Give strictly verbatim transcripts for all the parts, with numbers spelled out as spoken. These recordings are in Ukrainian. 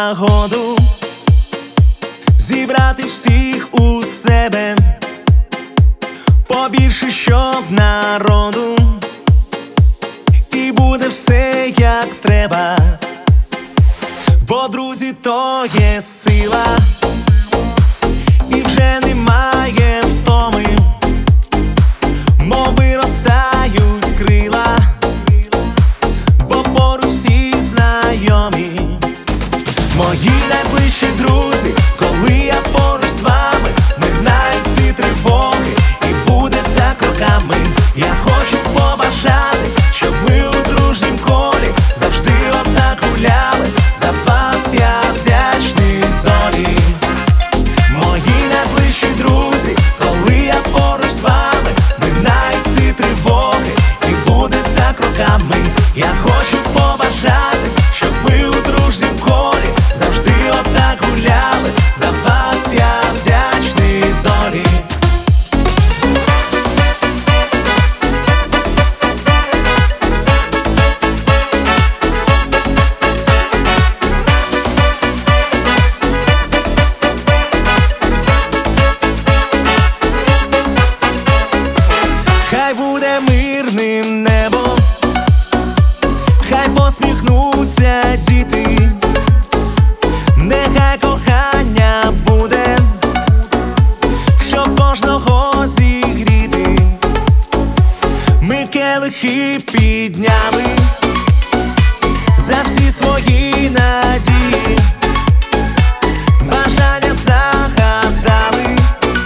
нагоду зібрати всіх у себе, побільше, щоб народу, і буде все як треба, бо друзі то є сила, і вже немає втоми, мов виростають крила, бо поруч всі знайомі. Мої найближчі друзі, коли я поруч з вами, минають всі тривоги, і буде так роками. Я хочу побажати, щоб ми у дружнім колі завжди отак гуляли. За вас я вдячний долі. Мої найближчі друзі, коли я поруч з вами, минають всі тривоги, і буде так роками. Я хочу побажати, щоб ми у дружнім колі завжди отак гуляли. За вас я вдячний долі. Хай буде мирним небо, хай посміхнуться діти, нехай кохання буде, щоб кожного зігріти. Ми келихи підняли за всі свої надії, бажання загадали,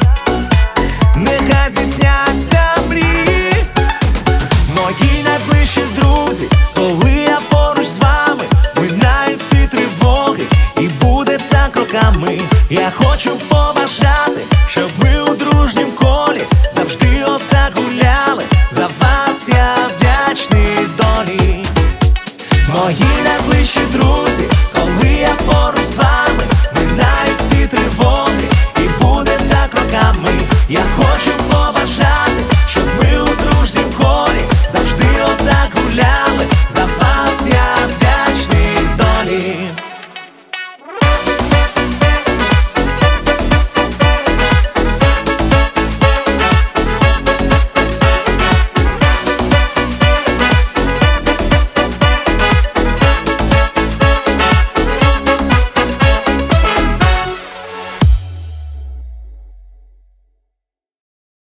нехай здійсняться мрії. Мої найближчі друзі, коли я поруч з вами, минають всі тривоги, і буде так роками. Я хочу побажати, щоб ми у дружнім колі завжди отак гуляли. За вас я вдячний долі. Мої найближчі друзі, коли я поруч з вами, минають всі тривоги, і буде так роками. Я хочу